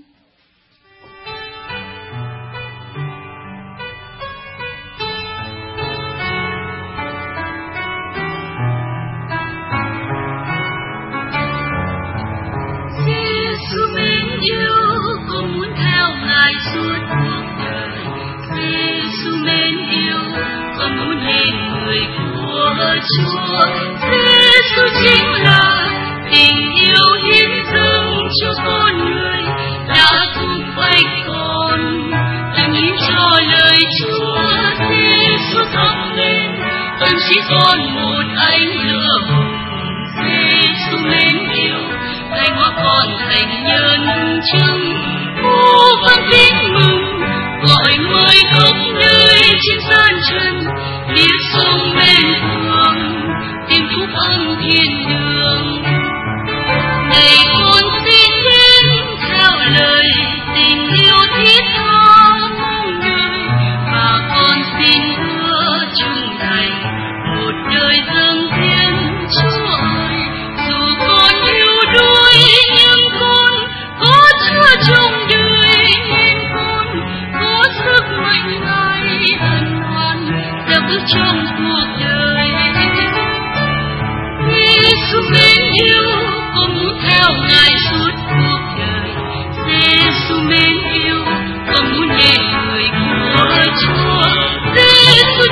Giêsu mến yêu, con muốn theo Ngài suốt cuộc đời. Giêsu mến yêu, con muốn lên người của Chúa. Giêsu chính là tình yêu hiến dâng cho con người, đã thúc bách con làm những cho lời Chúa. Giêsu thắp lên, ơn chỉ còn một ánh lửa hồng. Giêsu mến yêu, Ngài hóa con thành nhân chứng, vô văn tin mừng, gọi người khắp nơi trên gian trần, biết sống bên thường, tìm phúc âm thiên đường. Này con xin đến theo lời tình yêu thiết tha mong đời, và con xin hứa chung thành một đời dâng thiên Chúa ơi. Dù con yêu đuối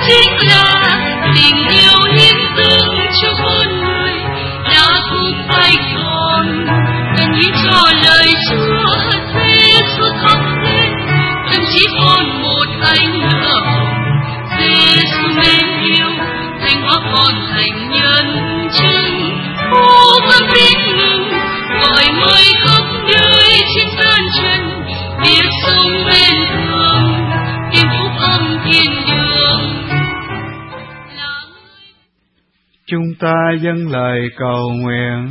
chính là tình yêu hiến dâng cho con người đã không phải còn cần nghĩ cho lời Chúa Giêsu khóc lên thậm chí còn một ánh lửa Giêsu mến yêu thành hóa con thành nhân chứng ô vang tiếng ngừng gọi mới khắp nơi trên gian trần biết sống bên thường tìm phúc âm thiên đường. Chúng ta dâng lời cầu nguyện.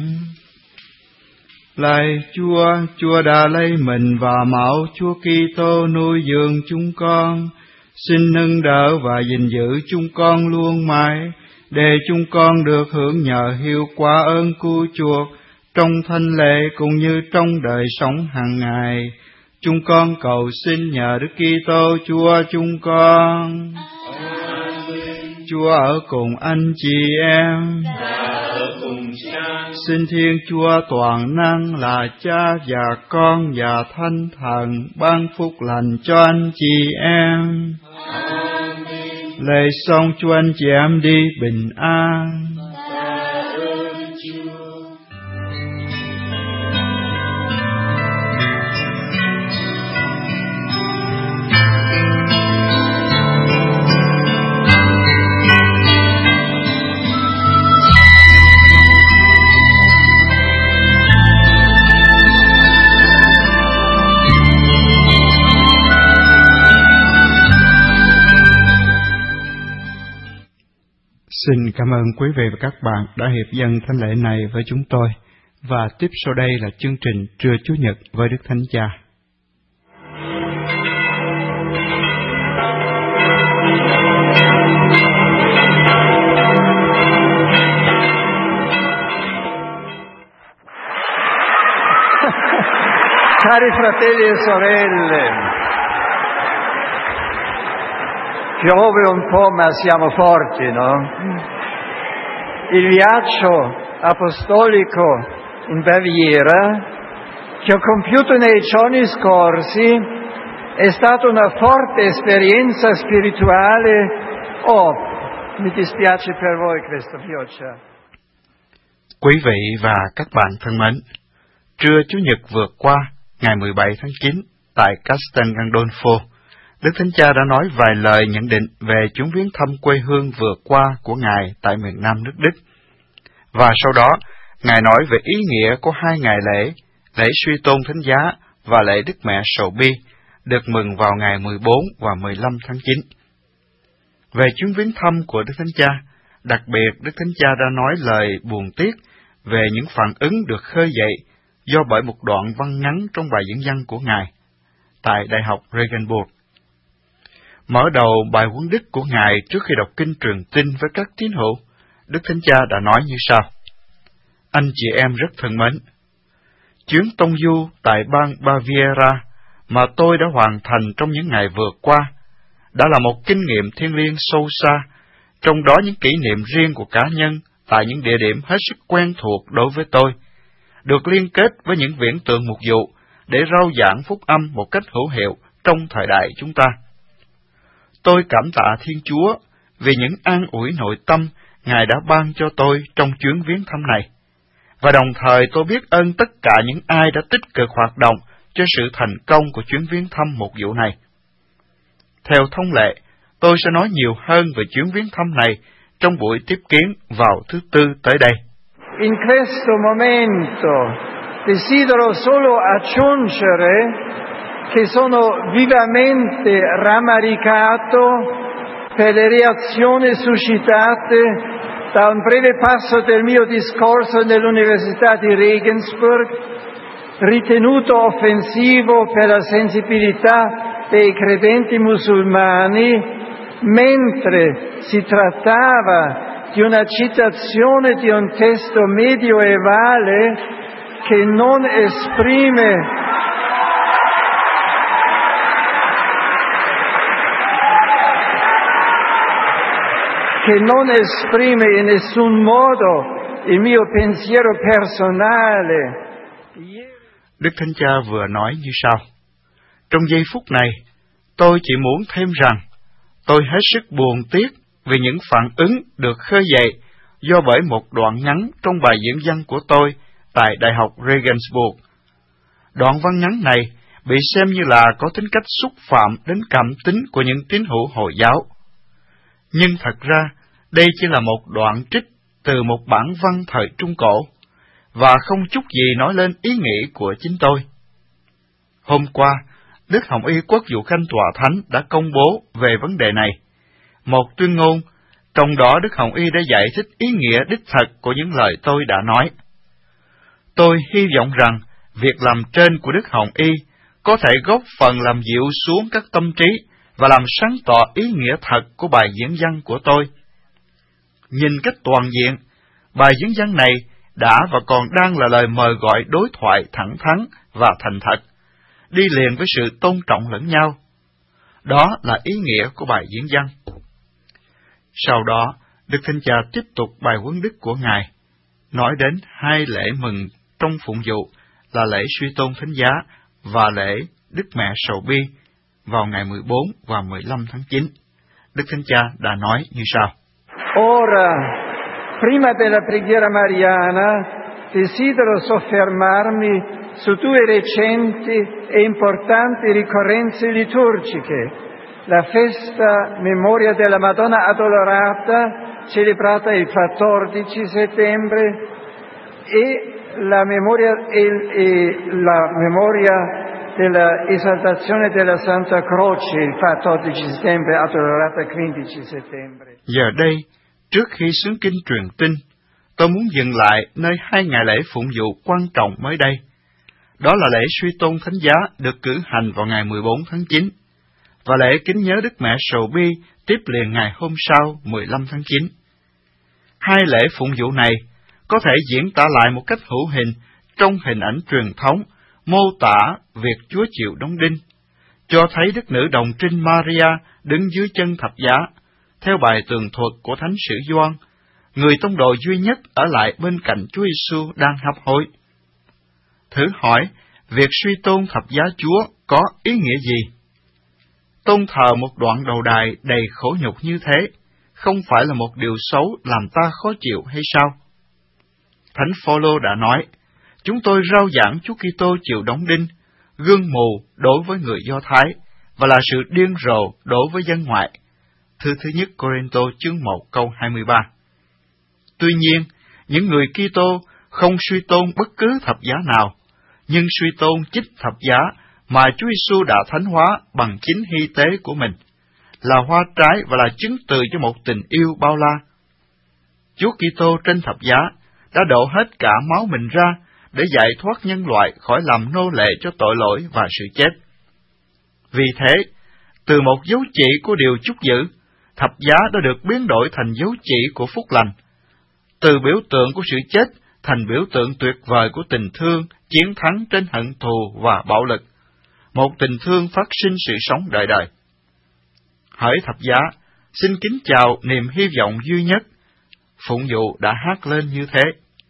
Lạy Chúa, Chúa đã lấy mình và máu Chúa Kitô nuôi dưỡng chúng con. Xin nâng đỡ và gìn giữ chúng con luôn mãi, để chúng con được hưởng nhờ hiệu quả ơn cứu chuộc trong thánh lễ cũng như trong đời sống hàng ngày. Chúng con cầu xin nhờ Đức Kitô Chúa chúng con. Chúa ở cùng anh chị em. Xin Thiên Chúa toàn năng là Cha và Con và Thánh Thần ban phúc lành cho anh chị em. Lạy xong cho anh chị em đi bình an. Xin cảm ơn quý vị và các bạn đã hiệp dâng thánh lễ này với chúng tôi. Và tiếp sau đây là chương trình Trưa Chủ nhật với Đức Thánh Cha. Cari fratelli e sorelle, piove un po' ma siamo forti, no? Il viaggio apostolico in Baviera che ho compiuto nei giorni scorsi è stata una forte esperienza spirituale. Oh, mi dispiace per voi questa pioggia. Quý vị và các bạn thân mến, trưa Chủ nhật vừa qua, ngày mười bảy tháng chín, tại Castel Gandolfo, Đức Thánh Cha đã nói vài lời nhận định về chuyến viếng thăm quê hương vừa qua của Ngài tại miền Nam nước Đức. Và sau đó, Ngài nói về ý nghĩa của hai ngày lễ, lễ suy tôn Thánh giá và lễ Đức Mẹ Sầu Bi, được mừng vào ngày mười bốn và mười lăm tháng chín. Về chuyến viếng thăm của Đức Thánh Cha, đặc biệt Đức Thánh Cha đã nói lời buồn tiếc về những phản ứng được khơi dậy do bởi một đoạn văn ngắn trong bài diễn văn của Ngài tại Đại học Regensburg. Mở đầu bài huấn đức của Ngài trước khi đọc kinh truyền tin với các tín hữu, Đức Thánh Cha đã nói như sau: Anh chị em rất thân mến, chuyến tông du tại bang Baviera mà tôi đã hoàn thành trong những ngày vừa qua đã là một kinh nghiệm thiêng liêng sâu xa, trong đó những kỷ niệm riêng của cá nhân tại những địa điểm hết sức quen thuộc đối với tôi, được liên kết với những viễn tượng mục vụ để rao giảng phúc âm một cách hữu hiệu trong thời đại chúng ta. Tôi cảm tạ Thiên Chúa vì những an ủi nội tâm Ngài đã ban cho tôi trong chuyến viếng thăm này, và đồng thời tôi biết ơn tất cả những ai đã tích cực hoạt động cho sự thành công của chuyến viếng thăm mục vụ này. Theo thông lệ, tôi sẽ nói nhiều hơn về chuyến viếng thăm này trong buổi tiếp kiến vào thứ Tư tới đây. In questo momento desidero solo aggiungere che sono vivamente rammaricato per le reazioni suscitate da un breve passo del mio discorso nell'Università di Regensburg, ritenuto offensivo per la sensibilità dei credenti musulmani, mentre si trattava di una citazione di un testo medioevale che non esprime che non esprime in nessun modo il mio pensiero personale. Đức Thánh Cha vừa nói như sau: Trong giây phút này, tôi chỉ muốn thêm rằng tôi hết sức buồn tiếc vì những phản ứng được khơi dậy do bởi một đoạn ngắn trong bài diễn văn của tôi tại Đại học Regensburg. Đoạn văn ngắn này bị xem như là có tính cách xúc phạm đến cảm tính của những tín hữu Hồi giáo. Nhưng thật ra, đây chỉ là một đoạn trích từ một bản văn thời Trung Cổ, và không chút gì nói lên ý nghĩ của chính tôi. Hôm qua, Đức Hồng Y Quốc vụ Khanh Tòa Thánh đã công bố về vấn đề này, một tuyên ngôn, trong đó Đức Hồng Y đã giải thích ý nghĩa đích thực của những lời tôi đã nói. Tôi hy vọng rằng việc làm trên của Đức Hồng Y có thể góp phần làm dịu xuống các tâm trí và làm sáng tỏ ý nghĩa thật của bài diễn văn của tôi. Nhìn cách toàn diện, bài diễn văn này đã và còn đang là lời mời gọi đối thoại thẳng thắn và thành thật, đi liền với sự tôn trọng lẫn nhau. Đó là ý nghĩa của bài diễn văn. Sau đó, Đức Thánh Cha tiếp tục bài huấn đức của Ngài, nói đến hai lễ mừng trong phụng vụ là lễ suy tôn Thánh Giá và lễ Đức Mẹ Sầu Bi vào ngày mười bốn và mười lăm tháng chín. Đức Thánh Cha đã nói như sau. Ora, prima della preghiera mariana, desidero soffermarmi su due recenti e importanti ricorrenze liturgiche, la festa memoria della Madonna Addolorata, celebrata il quattordici settembre, e la memoria, e, e la memoria della esaltazione della Santa Croce, il quattordici settembre, Addolorata quindici settembre. Giờ đây, trước khi xướng kinh truyền tin, tôi muốn dừng lại nơi hai ngày lễ phụng vụ quan trọng mới đây. Đó là lễ suy tôn Thánh Giá được cử hành vào ngày mười bốn tháng chín, và lễ kính nhớ Đức Mẹ Sầu Bi tiếp liền ngày hôm sau mười lăm tháng chín. Hai lễ phụng vụ này có thể diễn tả lại một cách hữu hình trong hình ảnh truyền thống, mô tả việc Chúa chịu đóng đinh, cho thấy Đức Nữ Đồng Trinh Maria đứng dưới chân thập giá, theo bài tường thuật của Thánh Sử Gioan, người tông đồ duy nhất ở lại bên cạnh Chúa Giêsu đang hấp hối. Thử hỏi, việc suy tôn thập giá Chúa có ý nghĩa gì? Tôn thờ một đoạn đầu đài đầy khổ nhục như thế, không phải là một điều xấu làm ta khó chịu hay sao? Thánh Phaolô đã nói, chúng tôi rao giảng Chúa Kitô chịu đóng đinh, gương mù đối với người Do Thái, và là sự điên rồ đối với dân ngoại. Thư thứ nhất Cô-rinh-tô chương một câu hai mươi ba. Tuy nhiên, những người Kitô không suy tôn bất cứ thập giá nào, nhưng suy tôn chích thập giá mà Chúa Giêsu đã thánh hóa bằng chính hy tế của mình, là hoa trái và là chứng từ cho một tình yêu bao la. Chúa Kitô trên thập giá đã đổ hết cả máu mình ra để giải thoát nhân loại khỏi làm nô lệ cho tội lỗi và sự chết. Vì thế, từ một dấu chỉ của điều chúc giữ, thập giá đã được biến đổi thành dấu chỉ của phúc lành, từ biểu tượng của sự chết thành biểu tượng tuyệt vời của tình thương chiến thắng trên hận thù và bạo lực, một tình thương phát sinh sự sống đời đời. Hỡi thập giá, xin kính chào niềm hy vọng duy nhất. Phụng vụ đã hát lên như thế.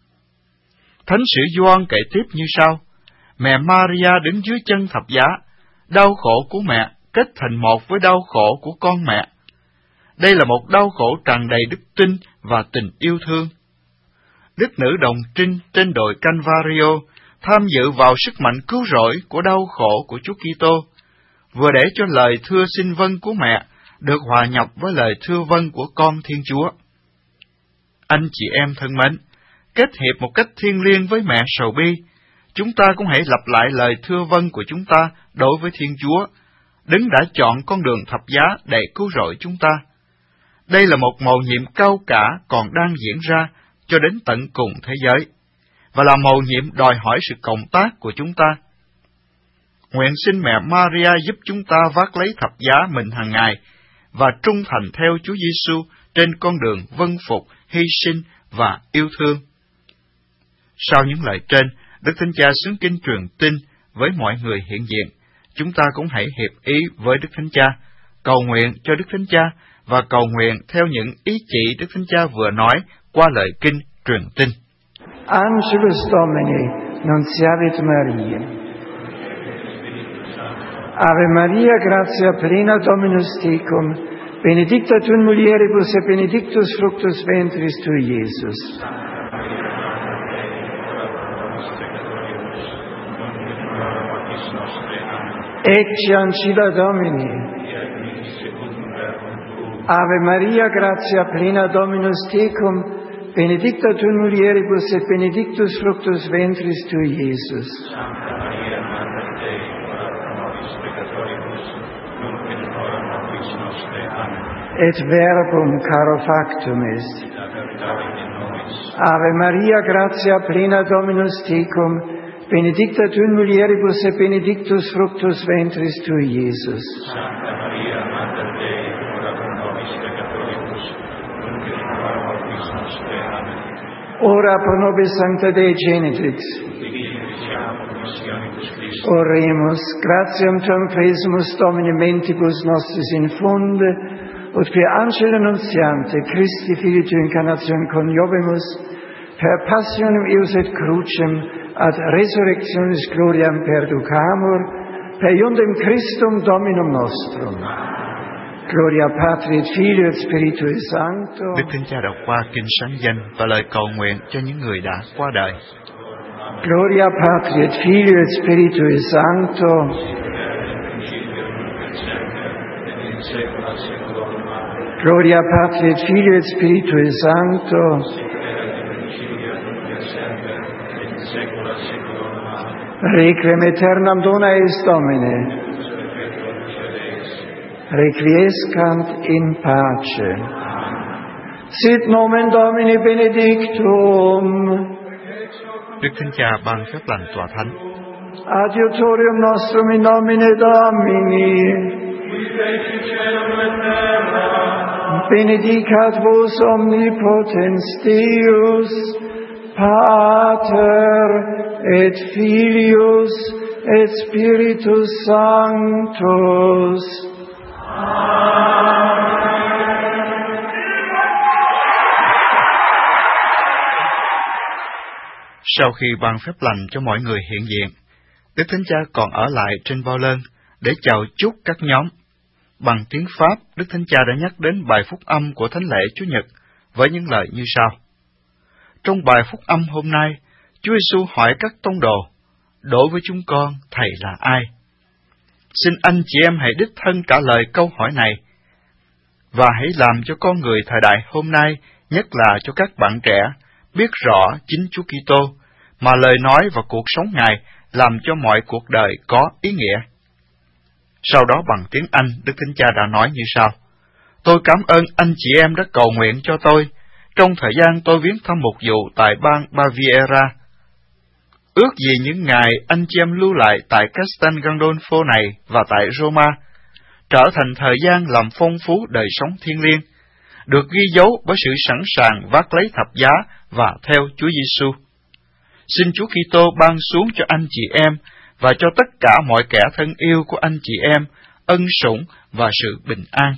Thánh Sử Gioan kể tiếp như sau: Mẹ Maria đứng dưới chân thập giá, đau khổ của mẹ kết thành một với đau khổ của con mẹ. Đây là một đau khổ tràn đầy đức tin và tình yêu thương. Đức Nữ Đồng Trinh trên đồi Calvario tham dự vào sức mạnh cứu rỗi của đau khổ của Chúa Kitô, vừa để cho lời thưa xin vâng của mẹ được hòa nhập với lời thưa vâng của con Thiên Chúa. Anh chị em thân mến, kết hiệp một cách thiêng liêng với mẹ Sầu Bi, chúng ta cũng hãy lặp lại lời thưa vâng của chúng ta đối với Thiên Chúa, đấng đã chọn con đường thập giá để cứu rỗi chúng ta. Đây là một mầu nhiệm cao cả còn đang diễn ra cho đến tận cùng thế giới, và là mầu nhiệm đòi hỏi sự cộng tác của chúng ta. Nguyện xin mẹ Maria giúp chúng ta vác lấy thập giá mình hàng ngày và trung thành theo Chúa Giêsu trên con đường vâng phục, hy sinh và yêu thương. Sau những lời trên, Đức Thánh Cha xướng kinh truyền tin với mọi người hiện diện. Chúng ta cũng hãy hiệp ý với Đức Thánh Cha, cầu nguyện cho Đức Thánh Cha và cầu nguyện theo những ý chỉ Đức Thánh Cha vừa nói qua lời kinh truyền tin. Angelus Domini, nunciavit Maria. Ave Maria, gratia plena Dominus tecum, benedicta tu in mulieribus et benedictus fructus ventris tui, Iesus. Ecce ancilla Domini. Ave Maria, gratia plena, Dominus tecum, benedicta tu in mulieribus et benedictus fructus ventris tui, Iesus. Santa Maria, Mater Dei, ora pro nobis peccatoribus, nunc in hora mortis nostre. Amen. Et verbum caro factum est. Ave Maria, gratia plena, Dominus tecum, benedicta tu in mulieribus et benedictus fructus ventris tui, Iesus. Santa Maria, Mater Dei, ora pro nobis peccatoribus, nunc in hora mortis nostre. Amen. Ora pro nobis Sancta Dei Genitrix. Oremus, gratiam tuam presimus Domine mentibus nostris infunde, ut per angelo nuntiante Christi Filii tu incarnatione coniovimus, per passionem eius et crucem ad resurrectionis gloriam perducamur, per iundem Christum Dominum nostrum. Gloria Patri et Filio et Spiritui Sancto. Đức Thánh Cha đọc qua kinh sáng danh và lời cầu nguyện cho những người đã qua đời. Gloria Patri et Filio et Spiritui Sancto. Gloria Patri et Filio et Spiritui Sancto. Requiem aeternam dona eis Domine. Requiescant in pace. Sit nomen Domini benedictum. Đức Thánh Cha ban phép lành tòa thánh. Adiutorium nostrum in nomine Domini. Benedicat vos omnipotens Deus, Pater et Filius et Spiritus Sanctus. Sau khi ban phép lành cho mọi người hiện diện, Đức Thánh Cha còn ở lại trên bao lơn để chào chúc các nhóm. Bằng tiếng Pháp, Đức Thánh Cha đã nhắc đến bài phúc âm của Thánh lễ Chúa Nhật với những lời như sau. Trong bài phúc âm hôm nay, Chúa Giêsu hỏi các tông đồ, đối với chúng con, Thầy là ai? Xin anh chị em hãy đích thân trả lời câu hỏi này, và hãy làm cho con người thời đại hôm nay, nhất là cho các bạn trẻ, biết rõ chính Chúa Kitô, mà lời nói và cuộc sống Ngài làm cho mọi cuộc đời có ý nghĩa. Sau đó bằng tiếng Anh, Đức Thánh Cha đã nói như sau. Tôi cảm ơn anh chị em đã cầu nguyện cho tôi, trong thời gian tôi viếng thăm mục vụ tại bang Baviera. Ước gì những ngày anh chị em lưu lại tại Castel Gandolfo này và tại Roma, trở thành thời gian làm phong phú đời sống thiêng liêng, được ghi dấu bởi sự sẵn sàng vác lấy thập giá và theo Chúa Giêsu. Xin Chúa Kitô ban xuống cho anh chị em và cho tất cả mọi kẻ thân yêu của anh chị em ân sủng và sự bình an.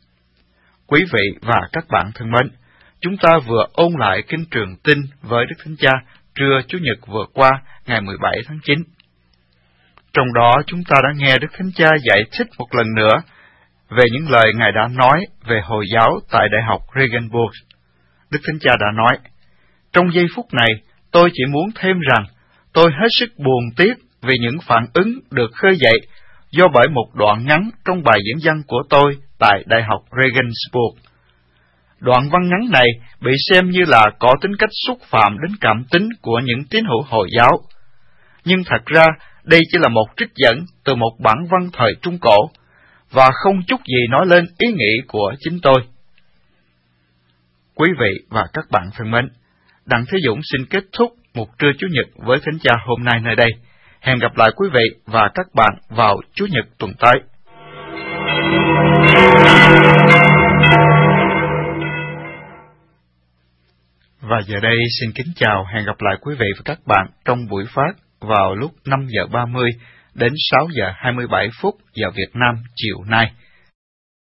Quý vị và các bạn thân mến, chúng ta vừa ôn lại kinh Trường Tin với Đức Thánh Cha trưa Chủ nhật vừa qua, ngày mười bảy tháng chín. Trong đó chúng ta đã nghe Đức Thánh Cha giải thích một lần nữa về những lời Ngài đã nói về Hồi giáo tại Đại học Regensburg. Đức Thánh Cha đã nói, trong giây phút này, tôi chỉ muốn thêm rằng, tôi hết sức buồn tiếc vì những phản ứng được khơi dậy do bởi một đoạn ngắn trong bài diễn văn của tôi tại Đại học Regensburg. Đoạn văn ngắn này bị xem như là có tính cách xúc phạm đến cảm tính của những tín hữu Hồi giáo. Nhưng thật ra, đây chỉ là một trích dẫn từ một bản văn thời Trung Cổ, và không chút gì nói lên ý nghĩ của chính tôi. Quý vị và các bạn thân mến, Đặng Thế Dũng xin kết thúc một trưa Chủ nhật với Thánh Cha hôm nay nơi đây. Hẹn gặp lại quý vị và các bạn vào Chủ nhật tuần tới. Và giờ đây xin kính chào, hẹn gặp lại quý vị và các bạn trong buổi phát vào lúc năm giờ ba mươi đến sáu giờ hai mươi bảy phút giờ Việt Nam chiều nay.